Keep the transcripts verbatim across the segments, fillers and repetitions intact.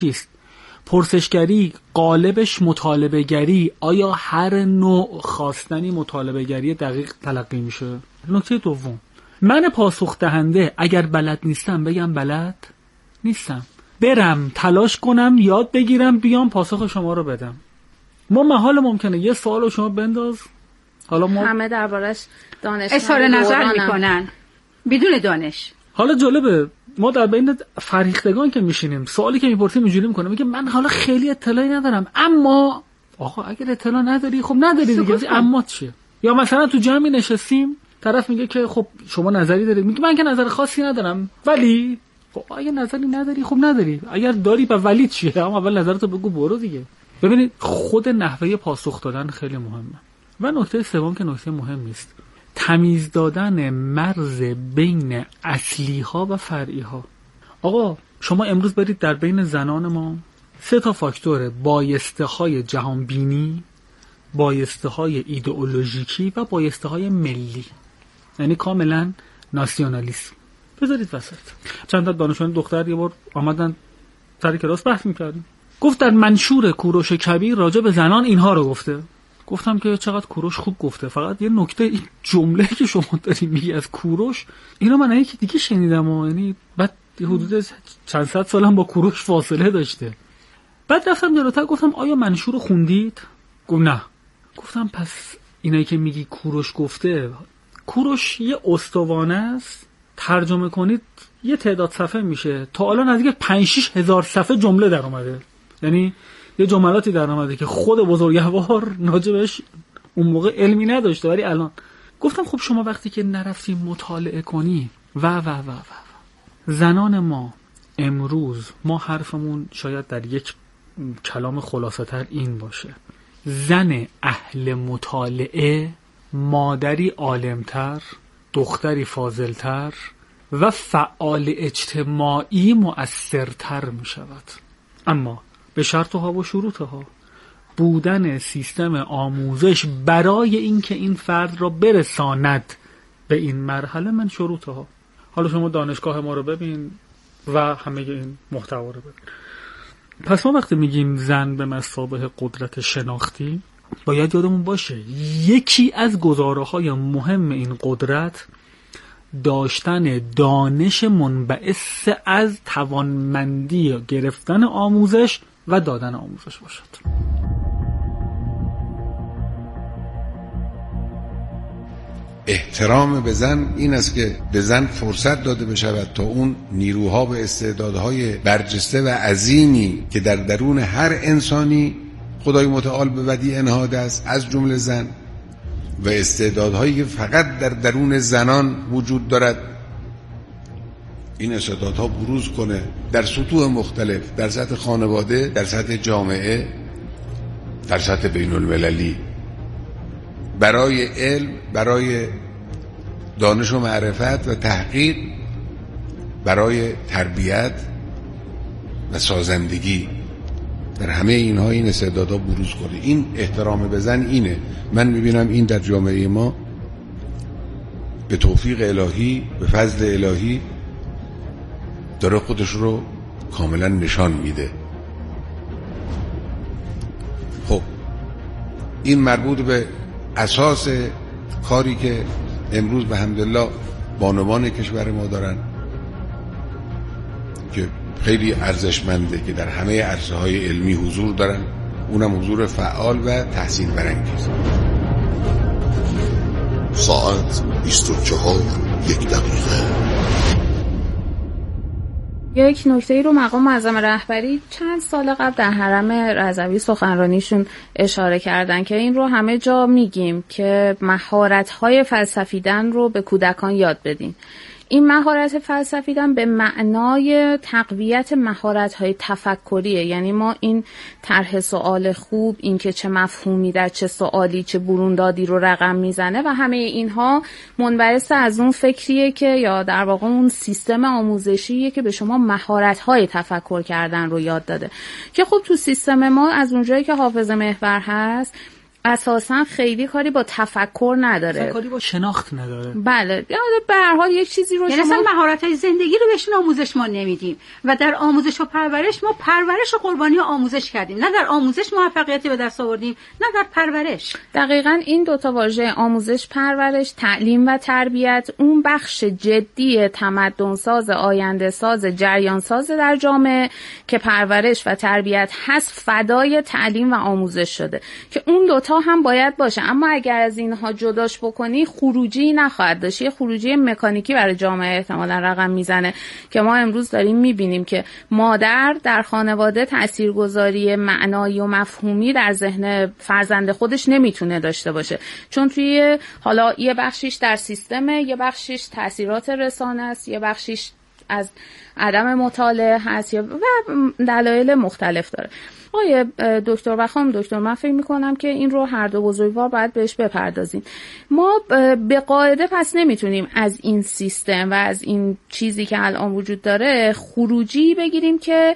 چیست؟ پرسشگری قالبش مطالبه گری. آیا هر نوع خواستنی مطالبه گری دقیق تلقی میشه؟ نکته دوم، من پاسخ دهنده اگر بلد نیستم بگم بلد نیستم، برم تلاش کنم یاد بگیرم بیام پاسخ شما رو بدم. ما محال ممکنه یه سوالو شما بنداز، حالا ما همه دربارش دانش اظهار نظر میکنن بدون دانش. حالا جالبه ما در بین فریختگان که میشینیم سوالی که میپرسیم اینجوری میکنه، میگه من حالا خیلی اطلاعی ندارم، اما آقا اگر اطلاع نداری خب نداری دیگه، اما چیه؟ یا مثلا تو جمعی نشستیم طرف میگه که خب شما نظری دارید، میگه من که نظر خاصی ندارم، ولی خب اگه نظری نداری خب نداری، اگر داری با ولی چیه؟ اما اول نظرتو بگو برو دیگه. ببینید خود نحوه پاسخ دادن خیلی مهمه. و نکته سوم که نکته مهمی است، تمیز دادن مرز بین اصلی ها و فرعی ها. آقا شما امروز برید در بین زنان ما سه تا فاکتور بایسته های جهان بینی، بایسته های ایدئولوژیکی و بایسته های ملی، یعنی کاملا ناسیونالیسم، بذارید وسط. چند تا دانشجوی دختر یه بار آمدن سر کلاس بحث می‌کردیم، گفت در منشور کوروش کبیر راجع به زنان اینها رو گفته. گفتم که چقدر کوروش خوب گفته، فقط یه نکته، این جمله که شما داری میگی از کوروش اینو من یکی دیگه شنیدم و یعنی بعد حدود چند صد سالم با کوروش فاصله داشته. بعد رفتم جلوتر گفتم آیا منشور رو خوندید؟ گفت نه. گفتم پس اینایی که میگی کوروش گفته، کوروش یه استوانه است، ترجمه کنید یه تعداد صفحه میشه، تا الان نزدیک پنج شش هزار صفحه جمله در اومده، یعنی یه جملاتی در اومده که خود بزرگوار راجبش اون موقع علمی نداشته، ولی الان. گفتم خب شما وقتی که نرفتی مطالعه کنی و و و و, و. زنان ما امروز، ما حرفمون شاید در یک کلام خلاصه تر این باشه، زن اهل مطالعه مادری عالمتر، دختری فاضلتر و فعال اجتماعی مؤثرتر می شود. اما به شرطها و شروطها، بودن سیستم آموزش برای اینکه این فرد را برساند به این مرحله من شروطها. حالا شما دانشگاه ما رو ببین و همه این محتوا رو ببین. پس ما وقتی میگیم زن به مثابه قدرت شناختی، باید یادمون باشه یکی از گزاره‌های مهم این قدرت داشتن دانش منبعث از توانمندی گرفتن آموزش و دادن آموزش باشد. احترام به زن این است که به زن فرصت داده بشود تا اون نیروها و استعدادهای برجسته و عظیمی که در درون هر انسانی خدای متعال به ودیع انهاده است، از جمله زن، و استعدادهایی که فقط در درون زنان وجود دارد، این استعدادها بروز کنه در سطوح مختلف، در سطح خانواده، در سطح جامعه، در سطح بین المللی، برای علم، برای دانش و معرفت و تحقیق، برای تربیت و سازندگی، در همه اینها این استعدادها بروز کنه. این احترام به زن اینه. من میبینم این در جامعه ما به توفیق الهی، به فضل الهی داره خودش رو کاملا نشان میده. خب این مربوط به اساس کاری که امروز به حمدالله بانوان کشور ما دارن که خیلی ارزشمنده، که در همه عرصه‌های علمی حضور دارن، اونم حضور فعال و تحسین برانگیز. ساعت بیست و چهار یک دقیقه. یک نکته ای رو مقام معظم رهبری چند سال قبل در حرم رضوی سخنرانیشون اشاره کردن که این رو همه جا میگیم که مهارت‌های فلسفیدن رو به کودکان یاد بدین. این مهارت فلسفیدن به معنای تقویت مهارت‌های تفکریه، یعنی ما این طرح سوال خوب، این که چه مفهومی در چه سوالی چه بروندادی رو رقم میزنه و همه اینها منبعث از اون فکریه که یا در واقع اون سیستم آموزشیه که به شما مهارت‌های تفکر کردن رو یاد داده، که خب تو سیستم ما از اونجایی که حافظه محور هست اساسا خیلی کاری با تفکر نداره، کاری با شناخت نداره. بله، به هر حال یک چیزی رو یعنی شما اصلا مهارت‌های زندگی رو بهشون آموزش ما نمیدیم و در آموزش و پرورش ما پرورش و قربانی آموزش کردیم، نه در آموزش موفقیتی به دست آوردیم نه در پرورش. دقیقاً این دوتا واژه آموزش پرورش، تعلیم و تربیت، اون بخش جدی تمدن ساز، آینده ساز، جریان ساز در جامعه که پرورش و تربیت هست فدای تعلیم و آموزش شده که اون دوتا هم باید باشه. اما اگر از اینها جداش بکنی خروجی نخواهد داشت، یه خروجی مکانیکی برای جامعه احتمالاً رقم میزنه که ما امروز داریم میبینیم که مادر در خانواده تاثیرگذاری معنایی و مفهومی در ذهن فرزند خودش نمیتونه داشته باشه، چون توی حالا یه بخشیش در سیستمه، یه بخشیش تاثیرات رسانه است، یه بخشیش از عدم مطالعه هست و دلایل مختلف داره. آقای دکتر و خانم دکتر، من فکر میکنم که این رو هر دو بزرگوار باید بهش بپردازیم. ما به قاعده پس نمیتونیم از این سیستم و از این چیزی که الان وجود داره خروجی بگیریم که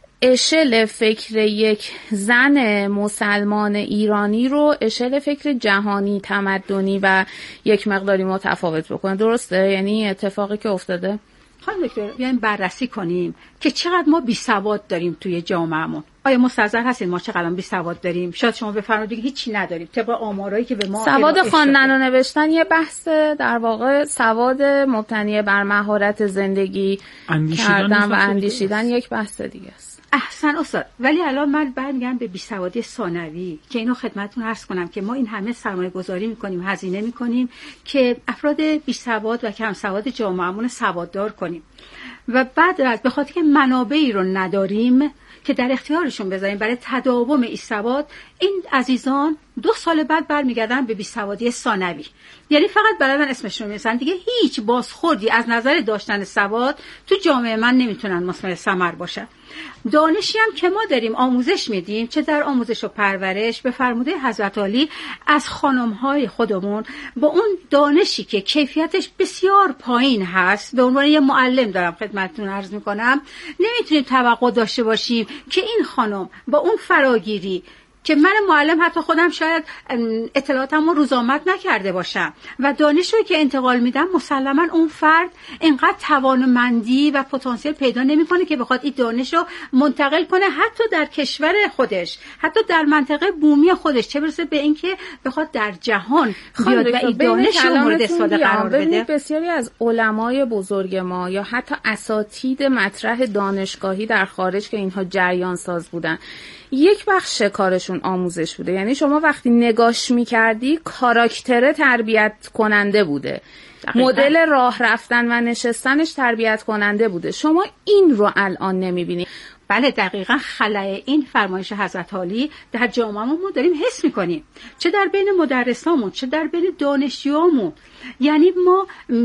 اشل فکر یک زن مسلمان ایرانی رو اشل فکر جهانی تمدنی و یک مقداری متفاوت بکنه. درسته؟ یعنی اتفاقی که افتاده. خانم دکتر بیایم بررسی کنیم که چقدر ما بی سواد داریم توی جامعهمون. آیا مستحضر هستین ما چقدر بی سواد داریم؟ شاید شما بفرمایید که هیچی نداریم طبق آمارایی که به ما سواد خواندن و نوشتن یه بحث، در واقع سواد مبتنی بر مهارت زندگی کردن و اندیشیدن یک بحث دیگه است. احسن استاد، ولی الان من برمیگردم به بیسوادی ثانوی که اینو خدمتتون عرض کنم که ما این همه سرمایه گذاری میکنیم، هزینه میکنیم که افراد بیسواد و کم سواد جامعهمون سواددار کنیم و بعد از به خاطر که منابعی رو نداریم که در اختیارشون بذاریم برای تداوم این سواد، این عزیزان دو سال بعد برمیگردن به بیسوادی ثانوی. یعنی فقط بلدن اسمشون رو می‌نویسن، دیگه هیچ بازخوردی از نظر داشتن سواد تو جامعه من نمیتونن مثمر ثمر باشن. دانشی هم که ما داریم آموزش میدیم، چه در آموزش و پرورش به فرموده حضرت علی از خانم‌های خودمون با اون دانشی که کیفیتش بسیار پایین هست، به عنوان یه معلم دارم خدمتتون عرض میکنم، نمیتونیم توقع داشته باشیم که این خانم با اون فراگیری که من معلم حتی خودم شاید اطلاعاتم رو روزآمد نکرده باشم و دانش رو که انتقال میدم مسلما اون فرد اینقدر توانمندی و پتانسیل پیدا نمیکنه که بخواد این دانش رو منتقل کنه حتی در کشور خودش، حتی در منطقه بومی خودش، چه برسه به اینکه بخواد در جهان بیاد و این دانش رو مورد استفاده قرار بده. بسیاری از علمای بزرگ ما یا حتی اساتید مطرح دانشگاهی در خارج که اینها جریان ساز بودن، یک بخش کارشون آموزش بوده. یعنی شما وقتی نگاش میکردی کاراکتر تربیت کننده بوده، دقیقا. مدل راه رفتن و نشستنش تربیت کننده بوده. شما این رو الان نمیبینی. بله دقیقاً خلأ این فرمایش حضرت علی در جامعهمون ما داریم حس میکنیم، چه در بین مدرسامون چه در بین دانشجوامون. یعنی ما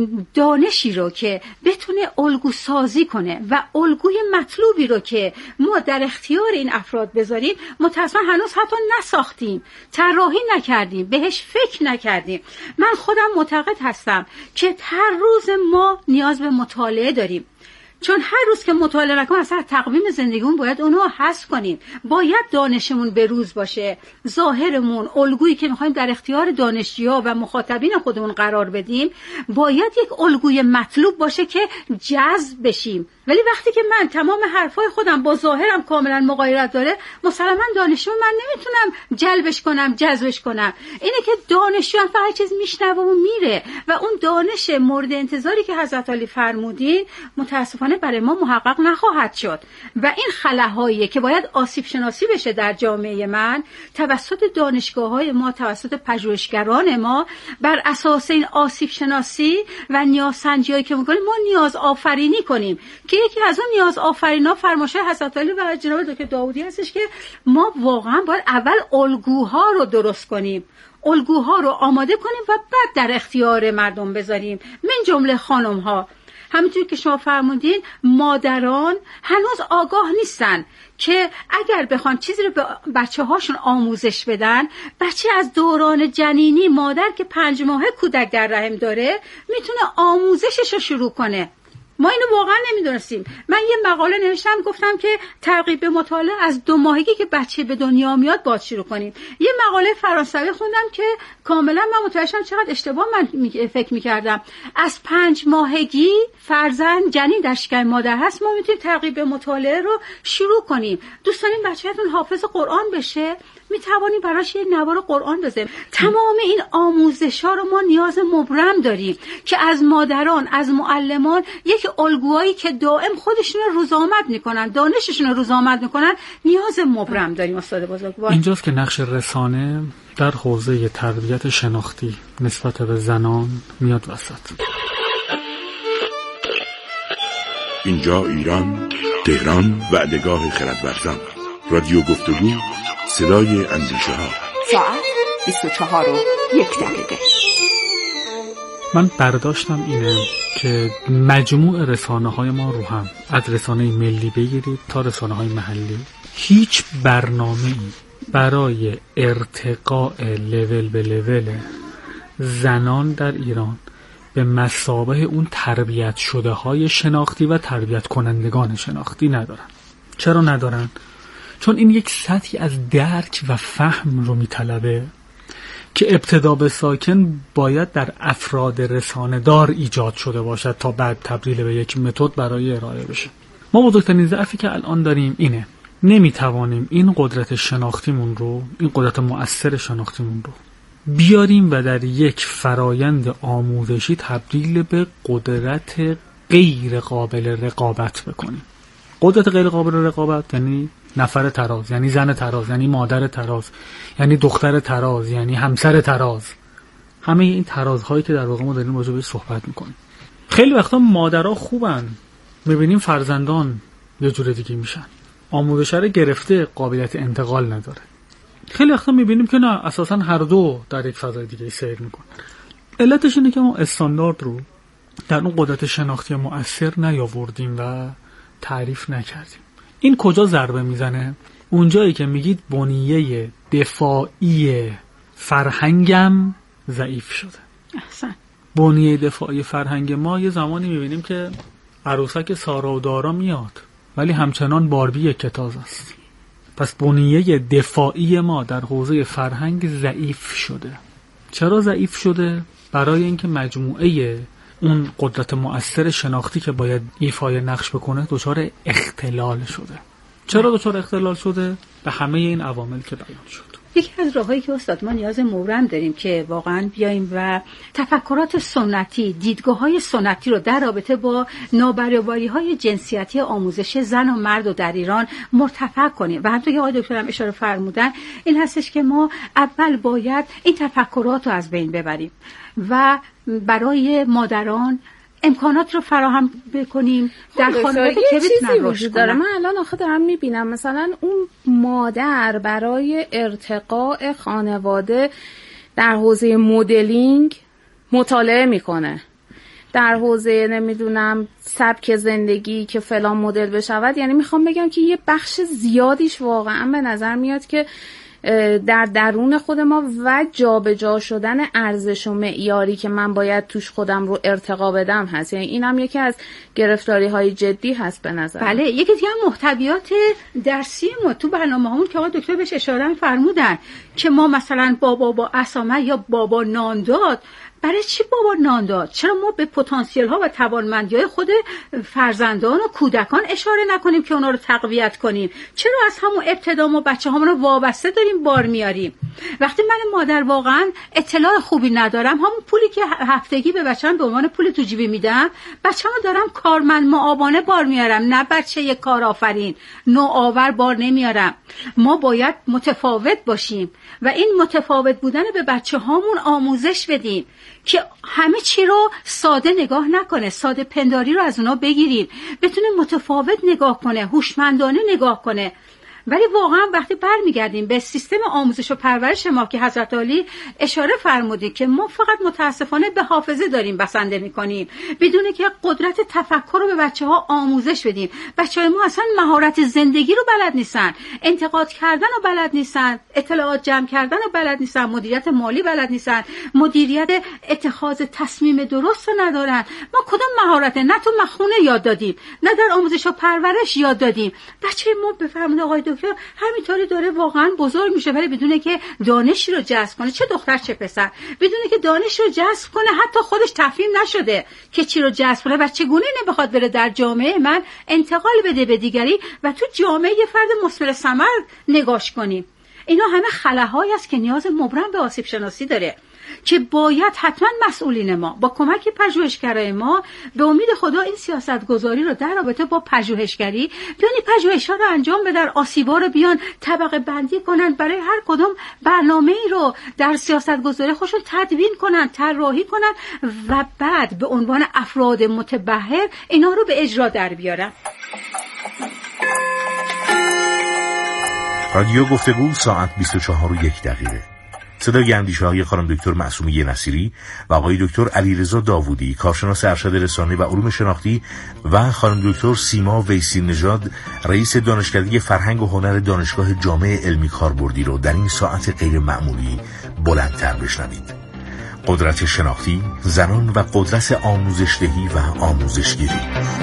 دانشی رو که بتونه الگو سازی کنه و الگوی مطلوبی رو که ما در اختیار این افراد بذاریم متأسفانه هنوز حتی نساختیم، طراحی نکردیم، بهش فکر نکردیم. من خودم معتقد هستم که هر روز ما نیاز به مطالعه داریم، چون هر روز که مطالعه نکنیم اصلا تقویم زندگیمون باید اونو حذف کنیم. باید دانشمون به روز باشه، ظاهرمون، الگویی که میخوایم در اختیار دانشجوها و مخاطبین خودمون قرار بدیم باید یک الگوی مطلوب باشه که جذب بشیم. ولی وقتی که من تمام حرفای خودم با ظاهرم کاملا مغایرت داره، مسلما دانشجو من نمیتونم جلبش کنم، جذبش کنم. اینه که دانشجو هم فقط چیز میشنوه و میره و اون دانش مورد انتظاری که حضرت علی فرمودین متاسفانه برای ما محقق نخواهد شد و این خلاهایی که باید آسیب شناسی بشه در جامعه من توسط دانشگاه‌های ما، توسط پژوهشگران ما، بر اساس این آسیب شناسی و نیازسنجی‌هایی که می‌کنیم ما نیاز آفرینی کنیم که یکی از اون نیاز آفرینا فرمایش حضرت علی و جناب دکتر داودی هستش که ما واقعا باید اول الگوها رو درست کنیم، الگوها رو آماده کنیم و بعد در اختیار مردم بذاریم، من جمله خانم‌ها. همونطور که شما فرمودین مادران هنوز آگاه نیستن که اگر بخوان چیزی رو به بچه هاشون آموزش بدن، بچه از دوران جنینی، مادر که پنج ماهه کودک در رحم داره میتونه آموزشش رو شروع کنه. ما اینو واقعا نمیدونستیم. من یه مقاله نوشتم گفتم که ترغیب به مطالعه از دو ماهگی که بچه به دنیا میاد باید شروع کنیم. یه مقاله فرانسوی خوندم که کاملا من متوجه شدم چقدر اشتباه من فکر میکردم. از پنج ماهگی فرزند جنین در شکم مادر هست، ما میتونیم ترغیب به مطالعه رو شروع کنیم. دوستان این بچه‌تون حافظ قرآن بشه، میتوانیم براش یه نوار قرآن بذاریم. تمام این آموزش‌ها رو ما نیاز مبرم داریم که از مادران، از معلمان یک الگوهایی که دائم خودشون رو روزآمد میکنن، دانششون رو روزآمد میکنن، نیاز مبرم داریم. استاد بزرگوار، اینجاست که نقش رسانه در حوزه تربیت شناختی نسبت به زنان میاد وسط. اینجا ایران، تهران، وعدهگاه خردورزان. رادیو گفتگو، صدای اندیشه ها. ساعت بیست و چهار و یک دقیقه. من برداشتم اینه که مجموع رسانه های ما رو هم، از رسانه ملی بگیرید تا رسانه های محلی، هیچ برنامه‌ای برای ارتقاء لول به لول زنان در ایران به مثابه اون تربیت شده های شناختی و تربیت کنندگان شناختی ندارن. چرا ندارن؟ چون این یک سطحی از درک و فهم رو میطلبه که ابتدا به ساکن باید در افراد رسانه دار ایجاد شده باشد تا بعد تبدیل به یک متد برای ارائه بشه. ما بزرگترین ضعفی که الان داریم اینه، نمیتوانیم این قدرت شناختیمون رو، این قدرت مؤثر شناختیمون رو بیاریم و در یک فرایند آموزشی تبدیل به قدرت غیر قابل رقابت بکنیم. قدرت غیر قابل رقابت یعنی نفر تراز، یعنی زن تراز، یعنی مادر تراز، یعنی دختر تراز، یعنی همسر تراز. همه این ترازهایی که در واقع ما داریم راجع بهش صحبت میکنیم. خیلی وقتا مادرها خوبن، میبینیم فرزندان یه جور دیگه میشن. آموزش رو گرفته، قابلیت انتقال نداره. خیلی وقتا میبینیم که نه، اساسا هر دو در یک فضای دیگه سیر میکنن. علتش اینه که ما استاندارد رو در اون قدرت شناختی مؤثر نیاوردیم و تعریف نکردیم. این کجا ضربه میزنه؟ اونجایی که میگید بنیه دفاعی فرهنگم ضعیف شده. احسن. بنیه دفاعی فرهنگ ما یه زمانی میبینیم که عروسک سارا و دارا میاد ولی همچنان باربی کتاز است. پس بنیه دفاعی ما در حوزه فرهنگ ضعیف شده. چرا ضعیف شده؟ برای اینکه مجموعه اون قدرت مؤثر شناختی که باید ایفای نقش بکنه دچار اختلال شده. چرا دچار اختلال شده؟ به همه این عوامل که بیان شد. یکی از راهایی که استاد ما نیاز مبرم داریم که واقعا بیایم و تفکرات سنتی، دیدگاه‌های سنتی رو در رابطه با نابرابری‌های جنسیتی آموزش زن و مرد رو در ایران مرتفع کنیم. و همونطور که آقای دکتر هم اشاره فرمودن، این هستش که ما اول باید این تفکرات رو از بین ببریم و برای مادران امکانات رو فراهم بکنیم در خانواده که بتونن رشد کنن. من الان آخه دارم میبینم مثلا اون مادر برای ارتقاء خانواده در حوزه مدلینگ مطالعه میکنه، در حوزه نمیدونم سبک زندگی که فلان مدل بشود. یعنی میخوام بگم که یه بخش زیادیش واقعا به نظر میاد که در درون خود ما و جابجا شدن ارزش و معیاری که من باید توش خودم رو ارتقا بدم هست. یعنی اینم یکی از گرفتاری های جدی هست به نظر. بله، یکی دیگه هم محتویات درسی ما تو برنامه‌مون که آقای دکتر بهش اشاره فرمودن که ما مثلا بابا با اسامه یا بابا نان داد. برای چی بابا نان داد؟ چرا ما به پتانسیل ها و توانمندی‌های خود فرزندان و کودکان اشاره نکنیم که اونا رو تقویت کنیم؟ چرا از همون ابتدا ما بچه‌هامون رو وابسته داریم بار میاریم؟ وقتی من مادر واقعا اطلاع خوبی ندارم، همون پولی که هفتگی به بچه‌م به عنوان پول تو جیبی میدم، بچه‌مو دارم کارمند معاونانه بار میارم، نه بچه کارآفرین نوآور بار نمیارم. ما باید متفاوت باشیم و این متفاوت بودن به بچه‌هامون آموزش بدیم که همه چی رو ساده نگاه نکنه، ساده پنداری رو از اونا بگیریم، بتونه متفاوت نگاه کنه، هوشمندانه نگاه کنه. ولی واقعا وقتی برمیگردیم به سیستم آموزش و پرورش ما که حضرت علی اشاره فرمودی که ما فقط متاسفانه به حافظه داریم بسنده میکنیم بدون که قدرت تفکر رو به بچه‌ها آموزش بدیم. بچه‌های ما اصلا مهارت زندگی رو بلد نیستن، انتقاد کردن رو بلد نیستن، اطلاعات جمع کردن رو بلد نیستن، مدیریت مالی بلد نیستن، مدیریت اتخاذ تصمیم درست رو ندارن. ما کدوم مهارت نه تو مخونه یاد دادیم نه در آموزش و پرورش یاد دادیم. بچه ما به فرمان آقای دکتر همینطوری داره واقعا بزرگ میشه ولی بدونه که دانشی رو جذب کنه، چه دختر چه پسر، بدونه که دانش رو جذب کنه، حتی خودش تفهیم نشده که چی رو جذب کنه و چگونه اینه بخواد بره در جامعه من انتقال بده به دیگری و تو جامعه یه فرد مثمر ثمر نگاش کنیم. اینا همه خلاهایی است که نیاز مبرم به آسیب شناسی داره که باید حتما مسئولین ما با کمک پژوهشگرای ما به امید خدا این سیاست گذاری رو در رابطه با پژوهشگری بیان پژوهش‌ها رو انجام بدن، آسیبا رو بیان طبقه بندی کنن، برای هر کدوم برنامه‌ای رو در سیاست گذاری خودشون تدوین کنن، طراحی کنن و بعد به عنوان افراد متبحر اینا رو به اجرا در بیارن. رادیو گفتگو ساعت بیست و چهار و یک دقیقه. صدای اندیشه‌های خانم دکتر معصومیه نصیری و آقای دکتر علیرضا داوودی، کارشناس ارشد رسانه‌ای و علوم شناختی، و خانم دکتر سیما ویسی نژاد، رئیس دانشکده فرهنگ و هنر دانشگاه جامعه علمی کاربردی رو در این ساعت غیر معمولی بلندتر بشنوید. قدرت شناختی، زنان و قدرت آموزش‌دهی و آموزشگیری.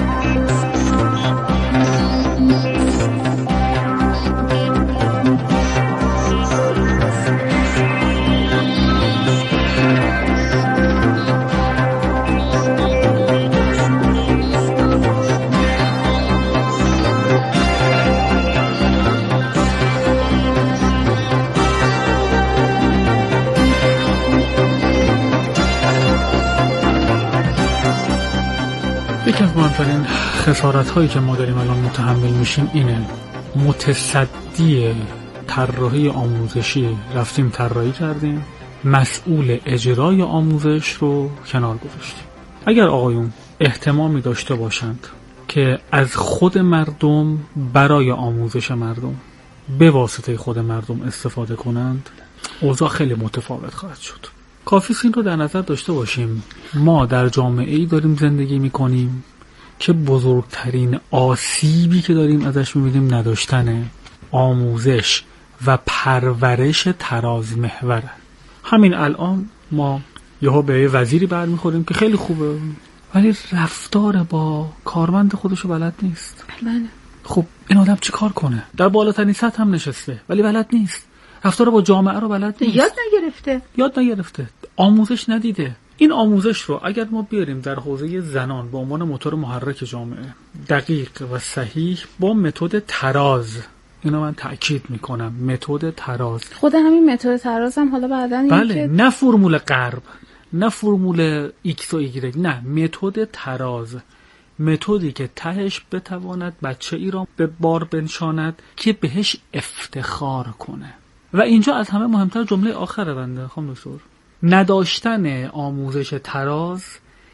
یکی از مهمترین خسارت هایی که ما داریم الان متحمل میشیم اینه، متصدی طراحی آموزشی رفتیم طراحی کردیم، مسئول اجرای آموزش رو کنار گذاشتیم. اگر آقایون اهتمامی داشته باشند که از خود مردم برای آموزش مردم به واسطه خود مردم استفاده کنند، اوضاع خیلی متفاوت خواهد شد. کافی این رو در نظر داشته باشیم ما در جامعه‌ای داریم زندگی می‌کنیم که بزرگترین آسیبی که داریم ازش می‌بینیم نداشتن آموزش و پرورش تراز محوره. همین الان ما یهو به وزیری برمیخوریم که خیلی خوبه ولی رفتار با کارمند خودشو بلد نیست. بله. خب این آدم چی کار کنه؟ در بالاترین سطح هم نشسته ولی بلد نیست. رفتار با جامعه رو بلد نیست. یاد نگرفته. یاد نگرفته. آموزش ندیده. این آموزش رو اگر ما بیاریم در حوزه زنان به عنوان موتور محرک جامعه، دقیق و صحیح با متد تراز، اینو من تأکید میکنم، متد تراز. خود همین متد تراز هم حالا بعدن بله، که نه فرمول غرب، نه فرمول ایکس و ایگرگ، نه، متد تراز، متدی که تهش بتواند بچه ای را به بار بنشاند که بهش افتخار کنه. و اینجا از همه مهمتر جمله آخره بنده خانم دکتر، نداشتن آموزش تراز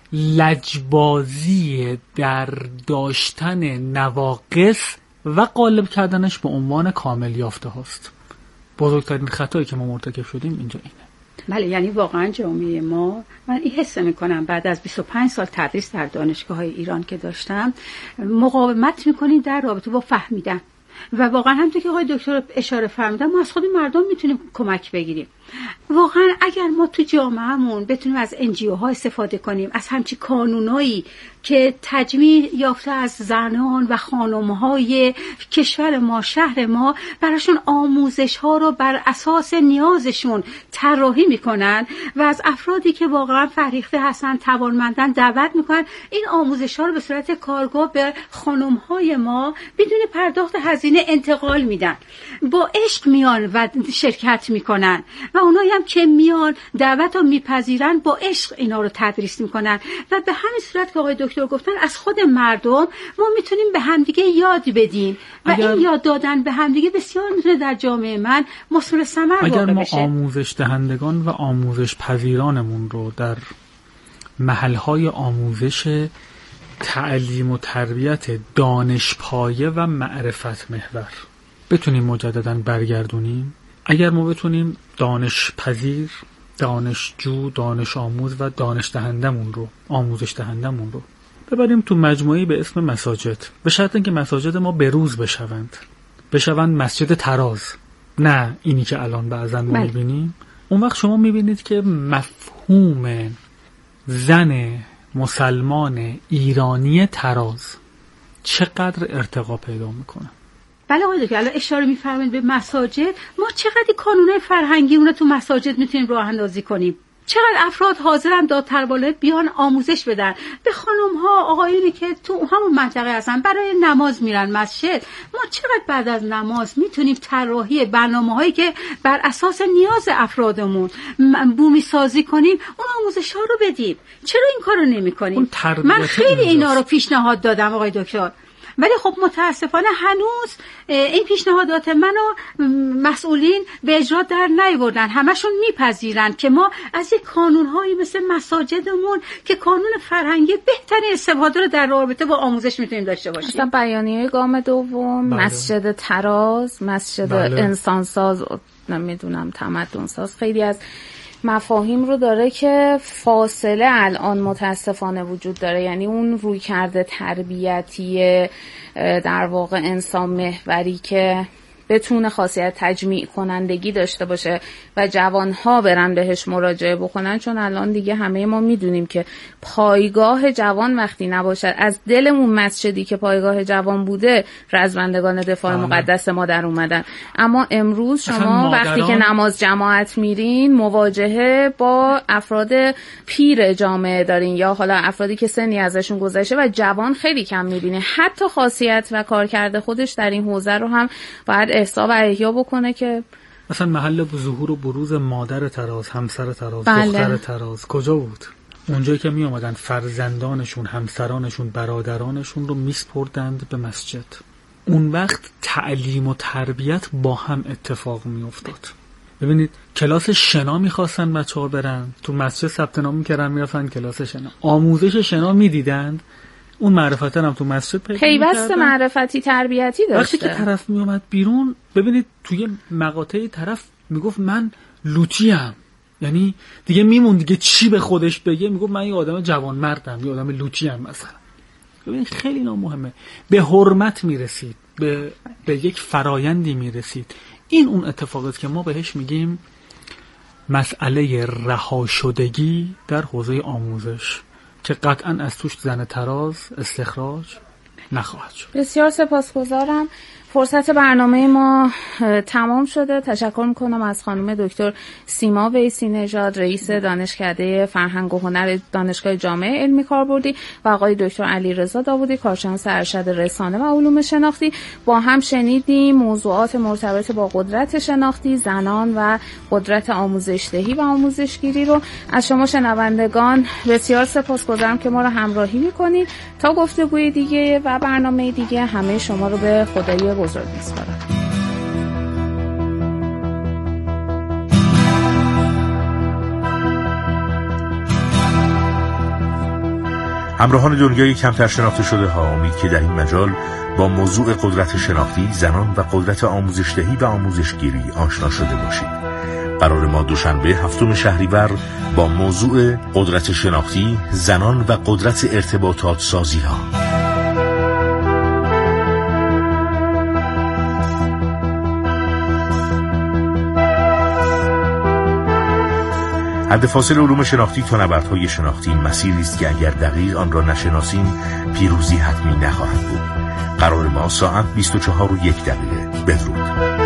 لجبازی در داشتن نواقص و غالب کردنش به عنوان کامل یافته هاست. بزرگترین خطایی که ما مرتکب شدیم اینجا اینه. بله، یعنی واقعا جامعه ما، من این حس میکنم بعد از بیست و پنج سال تدریس در دانشگاه‌های ایران که داشتم، مقاومت میکنیم در رابطه با فهمیدن و واقعا همونطور که آقای دکتر اشاره فرمودن ما از خود مردم میتونیم کمک بگیریم. واقعا اگر ما تو جامعهمون بتونیم از انجیو ها استفاده کنیم، از همچی کانونایی که تجمیع یافته از زنان و خانم‌های کشور ما، شهر ما، براشون آموزش ها رو بر اساس نیازشون طراحی میکنن و از افرادی که واقعا فرهیخته هستن، توانمندن دعوت میکنن این آموزش ها رو به صورت کارگاه به خانم‌های ما بدون پرداخت هزینه انتقال میدن. با عشق میان و شرکت میکنن و اونایی هم که میان دعوت رو میپذیرن با عشق اینا رو تدریس میکنن و به همین صورت که آقای دکتر گفتن از خود مردم ما میتونیم به همدیگه یاد بدیم و اگر این یاد دادن به همدیگه بسیار میتونه در جامعه من مثمر ثمر واقع بشه. اگر ما آموزش دهندگان و آموزش پذیرانمون رو در محلهای آموزش تعلیم و تربیت دانش پایه و معرفت محور بتونیم مجددا برگردونیم، اگر ما بتونیم دانش پذیر، دانشجو، دانش آموز و دانش دهندمون رو، آموزش دهندمون رو ببریم تو مجموعه‌ای به اسم مساجد، به شرط اینکه مساجد ما بروز بشوند، بشوند مسجد تراز، نه اینی که الان بعضا ما می‌بینیم. اون وقت شما می‌بینید که مفهوم زن مسلمان ایرانی تراز چقدر ارتقا پیدا میکنه. بله آقای دکتر، الان اشاره می‌فرمایید به مساجد، ما چقدر کانون‌های فرهنگی اون رو تو مساجد میتونیم راه اندازی کنیم. چقدر افراد حاضرن دادپرواله بیان آموزش بدن به خانم‌ها، آقایونی که تو همون منطقه هستن برای نماز میرن مسجد. ما چقدر بعد از نماز میتونیم طراحی برنامه‌هایی که بر اساس نیاز افرادمون بومی سازی کنیم اون آموزش‌ها رو بدیم. چرا این کارو نمی‌کنیم؟ من خیلی اینا رو پیشنهاد دادم آقای دکتر، ولی خب متاسفانه هنوز این پیشنهادات منو مسئولین به اجرا در نیاوردن. همشون میپذیرن که ما از یک کانون‌هایی مثل مساجدمون که کانون فرهنگی بهترین استفاده رو در رابطه با آموزش میتونیم داشته باشیم. مثلا بیانیه گام دوم، بله. مسجد تراز، مسجد بله. انسانساز، نمیدونم تمدن ساز، خیلی از مفاهیم رو داره که فاصله الان متاسفانه وجود داره. یعنی اون روی کرده تربیتی در واقع انسان محوری که بتونه خاصیت تجمیع کنندگی داشته باشه و جوانها برن بهش مراجعه بکنن، چون الان دیگه همه ما میدونیم که پایگاه جوان وقتی نباشه، از دلمون مسجدی که پایگاه جوان بوده رزمندگان دفاع آمه. مقدس ما در اومدن. اما امروز شما وقتی که نماز جماعت میرین مواجهه با افراد پیر جامعه دارین یا حالا افرادی که سنی ازشون گذشته و جوان خیلی کم میبینه. حتی خاصیت و کارکرد خودش در این حوزه رو هم باید احسا و احیا بکنه که مثلا محل ظهور و بروز مادر تراز، همسر تراز، بله. دختر تراز کجا بود؟ اونجایی که می اومدن فرزندانشون، همسرانشون، برادرانشون رو میسپردند به مسجد. اون وقت تعلیم و تربیت با هم اتفاق می افتاد. ببینید کلاس شنا میخواستن بچه‌ها برن تو مسجد، ثبت نام میکردن میرفتن کلاس شنا، آموزش شنا میدیدند، اون معرفت هم تو مسجد پیدا پیوست معرفتی تربیتی داشته. وقتی که طرف می اومد بیرون، ببینید توی مقاطعی طرف میگفت من لوچیم، یعنی دیگه میمون دیگه چی به خودش بگه، میگفت من یه آدم جوانمردم، یه آدم لوچیم مثلا. ببینید خیلی اینا مهمه، به حرمت میرسید، به به یک فرایندی میرسید. این اون اتفاقات که ما بهش میگیم مسئله رهاشدگی در حوزه آموزش که قطعاً از توش زن تراز استخراج نخواهد شد. بسیار سپاسگزارم. فرصت برنامه ما تمام شده. تشکر میکنم از خانم دکتر سیما ویسی نژاد، رئیس دانشکده فرهنگ و هنر دانشگاه جامعه علمی کاربردی و آقای دکتر علیرضا داوودی، کارشناس ارشد رسانه و علوم شناختی. با هم شنیدیم موضوعات مرتبط با قدرت شناختی، زنان و قدرت آموزش‌دهی و آموزشگیری رو. از شما شنوندگان بسیار سپاسگزارم که ما رو همراهی میکنید. تا گفتگوی دیگه و برنامه دیگه همه شما رو به خدای بزرگ میسپارم. همراهان دنیای کمتر شناخته شده ها، امید که در این مجال با موضوع قدرت شناختی، زنان و قدرت آموزش‌دهی و آموزشگیری آشنا شده باشید. قرار ما دوشنبه هفتم شهریور با موضوع قدرت شناختی، زنان و قدرت ارتباطات سازی ها. حد فاصل علوم شناختی تا نبردهای شناختی مسیری است که اگر دقیق آن را نشناسیم پیروزی حتمی نخواهد بود. قرار ما ساعت بیست و چهار و یک دقیقه. بدرود.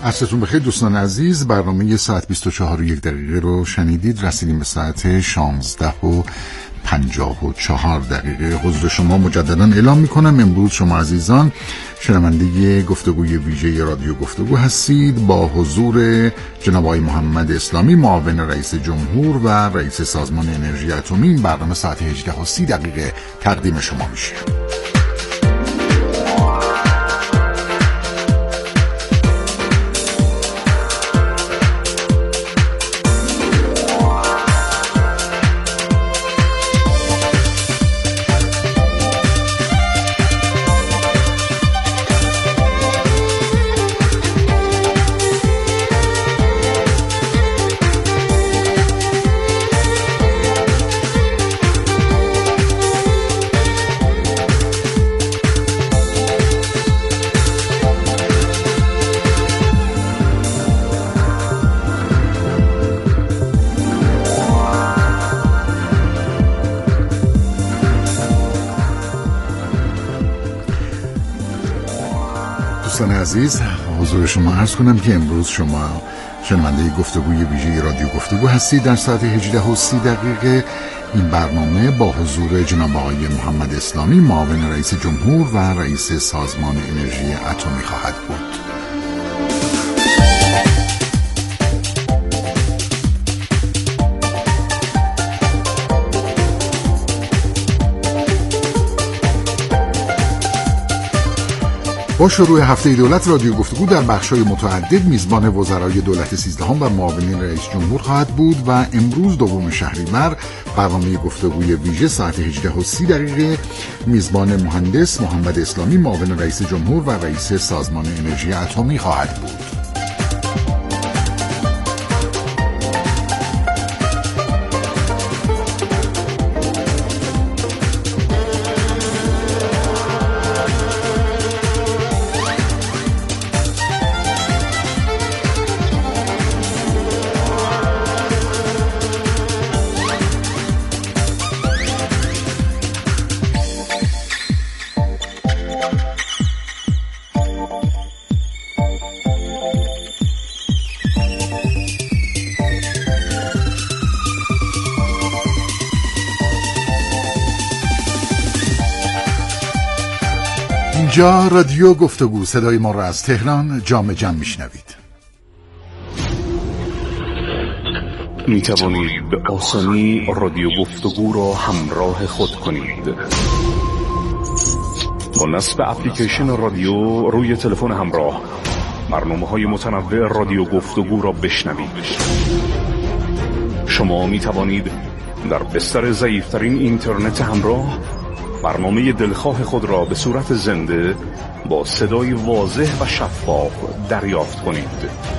عصرتون بخیر دوستان عزیز. برنامه ساعت بیست و چهار و یک دقیقه رو شنیدید. رسیدیم به ساعت شانزده و پنجاه و چهار دقیقه. حضور شما مجددا اعلام میکنم. امروز شما عزیزان شنونده گفتگوی ویژه رادیو گفتگو هستید با حضور جناب آقای محمد اسلامی، معاون رئیس جمهور و رئیس سازمان انرژی اتمی. این برنامه ساعت هجده و سی دقیقه تقدیم شما میشه. دوستان عزیز، حضور شما عرض کنم که امروز شما شنونده گفتگوی ویژه رادیو گفتگو هستید. در ساعت هجده و سی دقیقه این برنامه با حضور جناب آقای محمد اسلامی، معاون رئیس جمهور و رئیس سازمان انرژی اتمی خواهد بود. با شروع هفته دولت رادیو گفتگو در بخش‌های متعدد میزبان وزرای دولت سیزدهم و معاونین رئیس جمهور خواهد بود و امروز دوم شهریور برنامه گفتگوی ویژه ساعت هجده و سی دقیقه میزبان مهندس محمد اسلامی، معاون رئیس جمهور و رئیس سازمان انرژی اتمی خواهد بود. اینجا رادیو گفتگو، صدای ما را از تهران جام جم میشنوید. می توانید به آسانی رادیو گفتگو را همراه خود کنید. با نصب اپلیکیشن رادیو روی تلفن همراه برنامه‌های متنوع رادیو گفتگو را بشنوید. شما می توانید در بستر ضعیف‌ترین اینترنت همراه برنامه دلخواه خود را به صورت زنده با صدای واضح و شفاف دریافت کنید.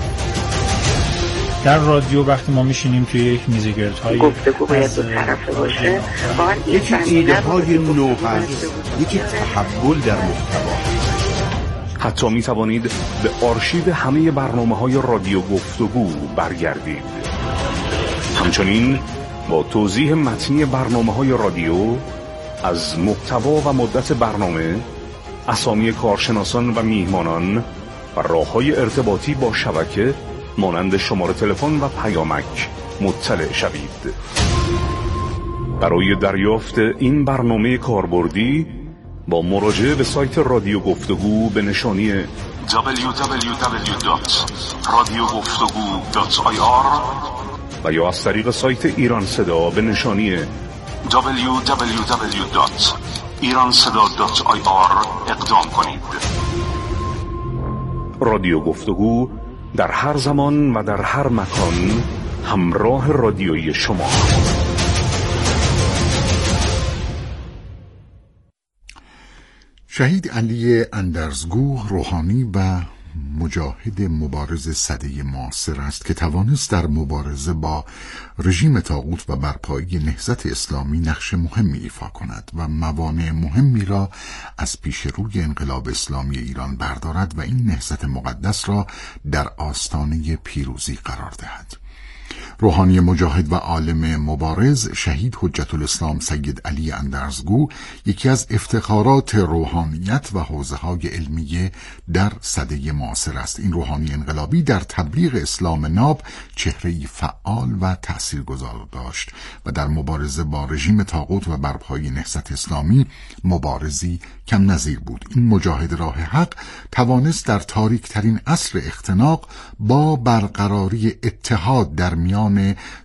در رادیو وقتی ما میشینیم توی یک میزگردهای گفتگو باید دو طرفه باشه، یکی ایده های نو هست، یکی تحول در محتوا. حتی می توانید به آرشیو همه برنامه های رادیو گفتگو برگردید. همچنین با توضیح متنی برنامه های رادیو از محتوا و مدت برنامه، اسامی کارشناسان و میهمانان و راه‌های ارتباطی با شبکه مانند شماره تلفن و پیامک مطلع شوید. برای دریافت این برنامه کاربردی با مراجعه به سایت رادیو گفتگو به نشانی دبلیو دبلیو دبلیو دات رادیو گفتگو دات آی آر و یا از طریق سایت ایران صدا به نشانی دبلیو دبلیو دبلیو دات ایران صدا دات آی آر اقدام کنید. رادیو گفتگو در هر زمان و در هر مکان همراه رادیویی شما. شهید علی اندرزگو روحانی و مجاهد مبارز سده معاصر است که توانست در مبارزه با رژیم طاغوت و برپایی نهضت اسلامی نقش مهمی ایفا کند و موانع مهمی را از پیش روی انقلاب اسلامی ایران بردارد و این نهضت مقدس را در آستانه پیروزی قرار دهد. روحانی مجاهد و عالم مبارز شهید حجت الاسلام سید علی اندرزگو یکی از افتخارات روحانیت و حوزه‌های علمیه در سده معاصر است. این روحانی انقلابی در تبلیغ اسلام ناب چهره‌ای فعال و تاثیرگذار داشت و در مبارزه با رژیم طاغوت و برپای نهضت اسلامی مبارزی کم نظیر بود. این مجاهد راه حق توانست در تاریک ترین عصر اختناق با برقراری اتحاد در میان